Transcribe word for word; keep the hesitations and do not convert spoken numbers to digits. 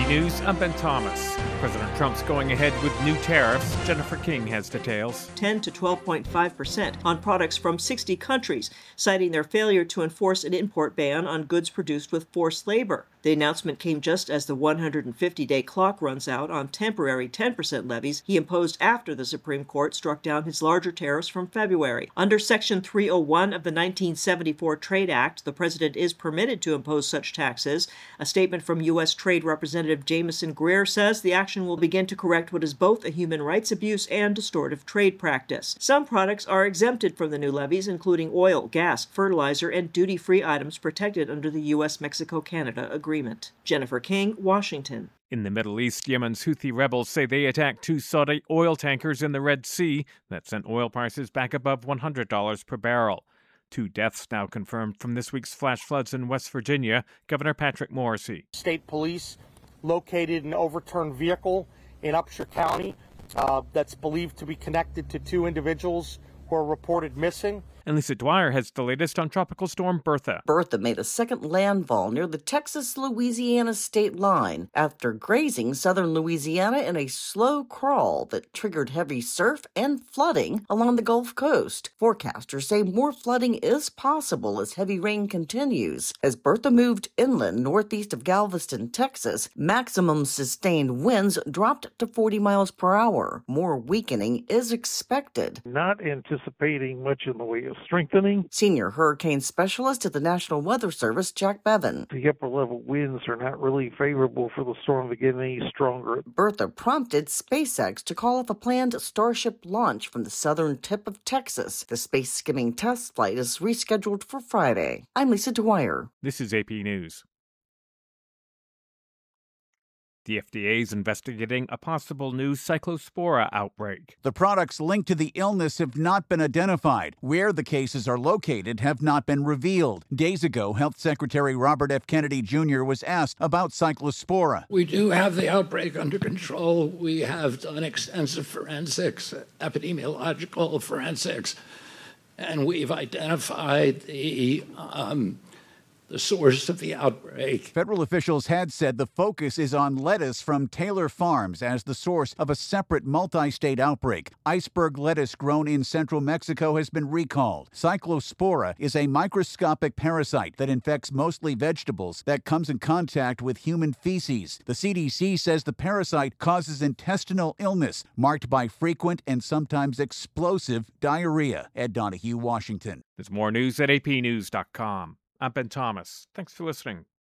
P News, I'm Ben Thomas. President Trump's going ahead with new tariffs. Jennifer King has details. ten to twelve point five percent on products from sixty countries, citing their failure to enforce an import ban on goods produced with forced labor. The announcement came just as the one hundred fifty day clock runs out on temporary ten percent levies he imposed after the Supreme Court struck down his larger tariffs from February. Under Section three oh one of the nineteen seventy-four Trade Act, the president is permitted to impose such taxes. A statement from U S. Trade Representative Jamieson Greer says the action will begin to correct what is both a human rights abuse and distortive trade practice. Some products are exempted from the new levies, including oil, gas, fertilizer, and duty-free items protected under the U S Mexico Canada Agreement. Jennifer King, Washington. In the Middle East, Yemen's Houthi rebels say they attacked two Saudi oil tankers in the Red Sea that sent oil prices back above one hundred dollars per barrel. Two deaths now confirmed from this week's flash floods in West Virginia. Governor Patrick Morrisey. State police located an overturned vehicle in Upshur County uh, that's believed to be connected to two individuals who are reported missing. And Lisa Dwyer has the latest on Tropical Storm Bertha. Bertha made a second landfall near the Texas-Louisiana state line after grazing southern Louisiana in a slow crawl that triggered heavy surf and flooding along the Gulf Coast. Forecasters say more flooding is possible as heavy rain continues. As Bertha moved inland northeast of Galveston, Texas, maximum sustained winds dropped to forty miles per hour. More weakening is expected. Not anticipating much in the way of strengthening. Senior hurricane specialist at the National Weather Service, Jack Bevan. The upper level winds are not really favorable for the storm to get any stronger. Bertha prompted SpaceX to call off a planned Starship launch from the southern tip of Texas. The space skimming test flight is rescheduled for Friday. I'm Lisa Dwyer. This is A P News. The F D A is investigating a possible new Cyclospora outbreak. The products linked to the illness have not been identified. Where the cases are located have not been revealed. Days ago, Health Secretary Robert F. Kennedy Junior was asked about Cyclospora. We do have the outbreak under control. We have done extensive forensics, epidemiological forensics, and we've identified the um, the source of the outbreak. Federal officials had said the focus is on lettuce from Taylor Farms as the source of a separate multi-state outbreak. Iceberg lettuce grown in central Mexico has been recalled. Cyclospora is a microscopic parasite that infects mostly vegetables that comes in contact with human feces. The C D C says the parasite causes intestinal illness marked by frequent and sometimes explosive diarrhea. Ed Donahue, Washington. There's more news at A P news dot com. I'm Ben Thomas. Thanks for listening.